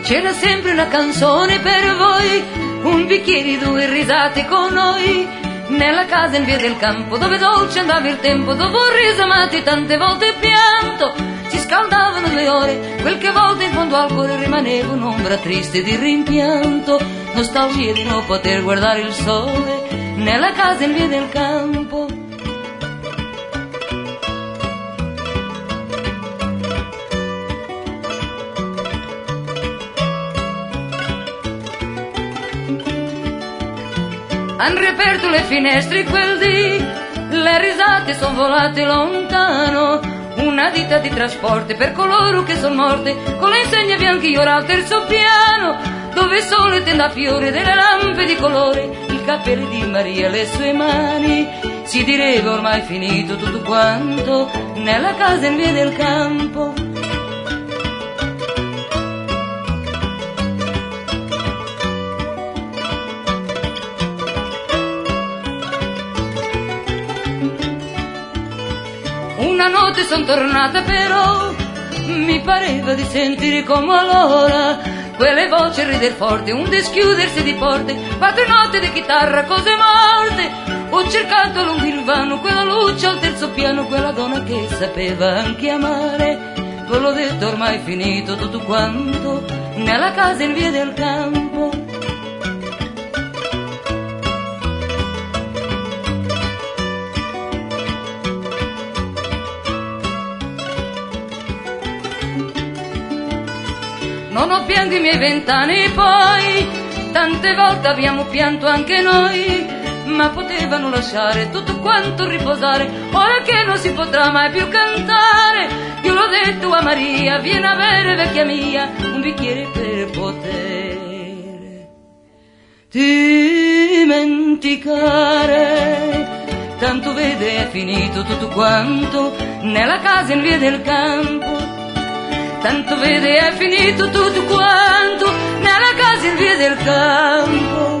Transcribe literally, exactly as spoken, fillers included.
c'era sempre una canzone per voi, un bicchiere, due risate con noi, nella casa in via del campo, dove dolce andava il tempo, dopo risi amati tante volte pianto, si scaldavano le ore, quel che a volte in fondo al cuore rimaneva un'ombra triste di rimpianto, nostalgia di non poter guardare il sole, nella casa in via del campo. Han riaperto le finestre quel dì, le risate son volate lontano, una ditta di trasporti per coloro che son morte, con le insegne bianche io ora al terzo piano, dove sole tenda fiore delle lampe di colore, il cappello di Maria, le sue mani, si direbbe ormai finito tutto quanto, nella casa in via del campo. Una notte son tornata però, mi pareva di sentire come allora quelle voci rider forte, un dischiudersi di porte, quattro note di chitarra, cose morte. Ho cercato lungo il vano quella luce al terzo piano, quella donna che sapeva anche amare. Ve l'ho detto ormai finito tutto quanto, nella casa in via del campo. Non ho pianto i miei vent'anni poi, tante volte abbiamo pianto anche noi, ma potevano lasciare tutto quanto riposare, ora che non si potrà mai più cantare. Io l'ho detto a Maria, vieni a bere vecchia mia, un bicchiere per poter dimenticare. Tanto vede è finito tutto quanto, nella casa in via del campo. Tanto vede è finito tutto quanto, nella casa in via del campo.